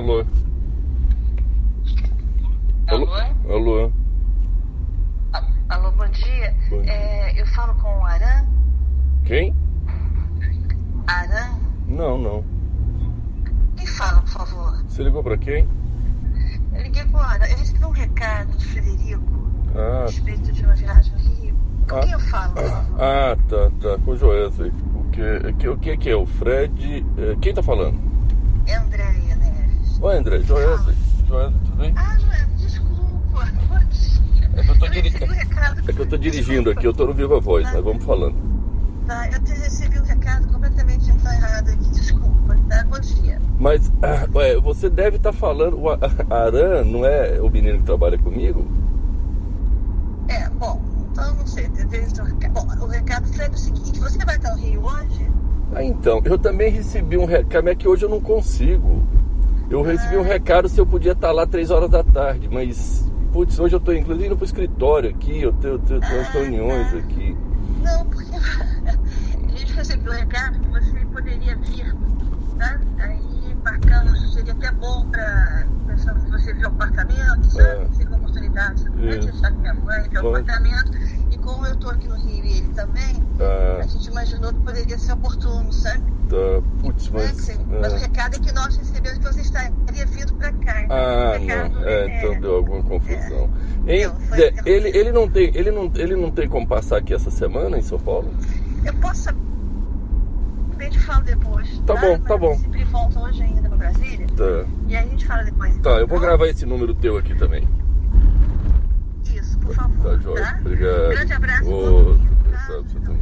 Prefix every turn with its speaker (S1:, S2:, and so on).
S1: Alô?
S2: Alô?
S1: Alô?
S2: Alô, bom dia.
S1: Bom dia.
S2: Eu falo com o Aran?
S1: Quem?
S2: Aran?
S1: Não.
S2: Quem fala, por favor?
S1: Você ligou pra quem?
S2: Eu liguei pro Aran. Eu recebi um recado do Frederico a
S1: Ah,
S2: respeito de uma viagem ao Rio. Com quem eu falo, por favor?
S1: tá. Com o Joesley. O que é? O Fred... Quem tá falando?
S2: É Andréia Neves.
S1: Oi, André. Joesley, tudo bem?
S2: Joana, desculpa. Bom dia.
S1: É que eu tô dirigindo aqui, eu tô no Viva Voz, mas vamos falando.
S2: Tá, eu recebi um recado completamente errado aqui. Desculpa, tá? Bom dia.
S1: Mas você deve estar falando... O Aran não é o menino que trabalha comigo?
S2: Bom, então não sei. Bom, o recado foi o seguinte: você vai estar no Rio hoje?
S1: Então, eu também recebi um recado, mas é que hoje eu não consigo. Eu recebi um recado se eu podia estar lá 3 horas da tarde, mas, putz, hoje eu tô inclusive indo pro escritório aqui, eu tenho umas reuniões aqui.
S2: Não, porque a gente recebeu um recado que você poderia vir, tá? Aí marcamos, seria até bom para você ver o apartamento, sabe? Seria uma oportunidade, antes de estar com minha mãe, ver o apartamento. E como eu tô aqui no Rio e ele também, a gente imaginou que poderia ser oportuno, sabe?
S1: Tá, putz, mas
S2: o recado é que nós recebemos que você estaria vindo para cá.
S1: Então deu alguma confusão. Ele não tem como passar aqui essa semana em São Paulo?
S2: Eu posso saber, eu te falo depois.
S1: Tá bom.
S2: Sempre volta hoje ainda para Brasília.
S1: Tá.
S2: E aí a gente fala depois.
S1: Tá, eu vou gravar esse número teu aqui também.
S2: Isso, por favor.
S1: Tá, joia.
S2: Tá?
S1: Obrigado.
S2: Um grande abraço.
S1: Você também.